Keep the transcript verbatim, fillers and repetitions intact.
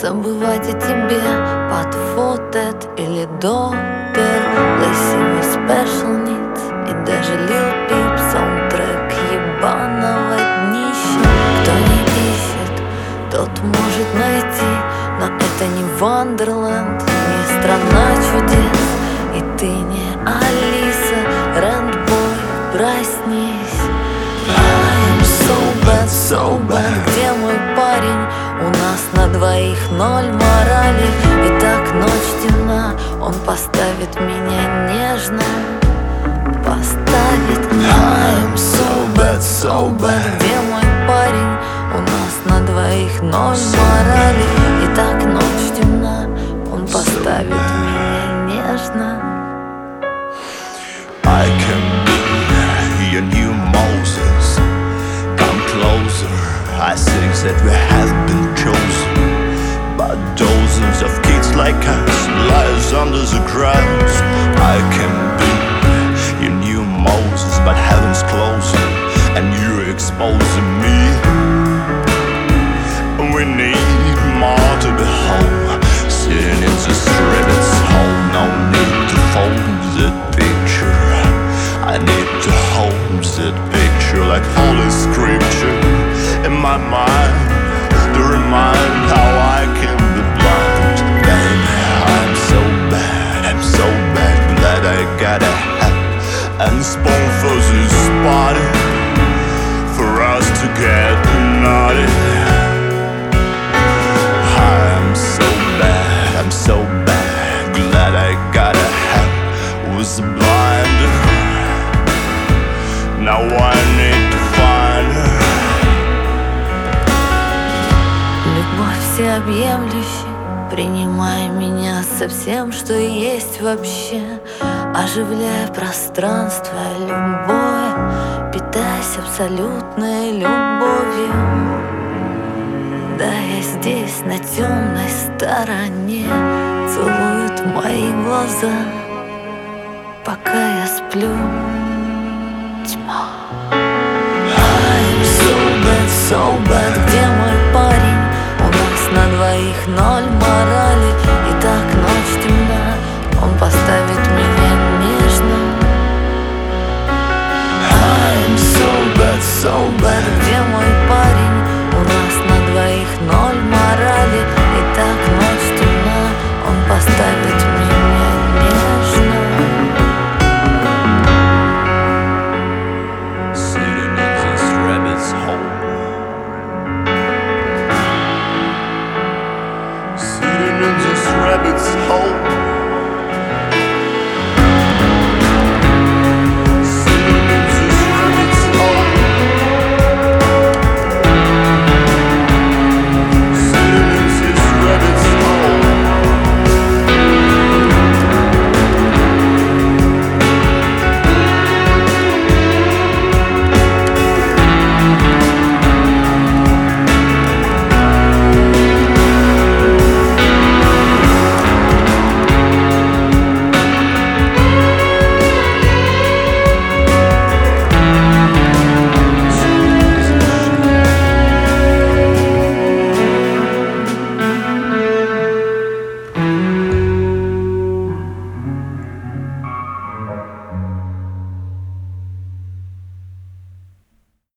забывать о тебе под фотет или допер, Лэйси Special Needs и даже Lil Peep, саундтрек ебаного днища. Кто не ищет, тот может найти, но это не Вандерленд, не страна чудес, и ты не Алиса. Рэндбой, проснись. I'm so bad, so bad. Где мой парень? У нас на двоих ноль морали. И так ночь темна, он поставит меня нежно. Поставит. I'm so bad, so bad. Где мой парень? У нас на двоих ноль морали. И так ночь темна, он поставит меня нежно. I can be your new Moses. Come closer. I think that we have been chosen by dozens of kids like us, lies under the grass. I can be your new Moses, but heaven's closer, and you're exposing me. We need more to behold. Sitting in the street, it's home. No need to fold that picture. I need to hold that picture like holy scripture in my mind, to remind how I can be blind. Baby, I'm so bad, I'm so bad, glad I got a hat and spoon for this party, for us to get naughty. I'm so bad, I'm so bad, glad I got a hat with a blinder. Now I need to find her. Любовь всеобъемлющая, принимай меня со всем, что есть вообще, оживляя пространство любое, питаясь абсолютной любовью. Да, я здесь, на темной стороне, целуют мои глаза, пока я сплю. Тьма. I'm so bad, so bad. Где мой парень? У нас на двоих ноль морали.